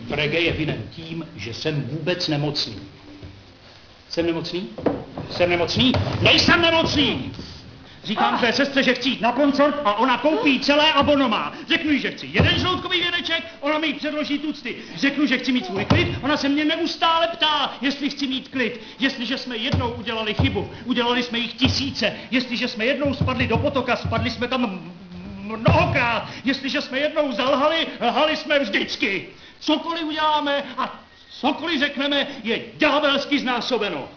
Frege je vinen tím, že jsem vůbec nemocný. Jsem nemocný? Jsem nemocný? Nejsem nemocný! Říkám své sestře, že chci jít na koncert a ona koupí celé abonomá. Řeknu jí, že chci jeden žloutkový věneček, ona mi předloží tucty. Řeknu, že chci mít svůj klid, ona se mě neustále ptá, jestli chci mít klid. Jestliže jsme jednou udělali chybu, udělali jsme jich tisíce. Jestliže jsme jednou spadli do potoka, spadli jsme tam mnohokrát. Jestliže jsme jednou zalhali, lhali jsme vždycky. Cokoliv uděláme a cokoliv řekneme, je ďábelsky znásobeno.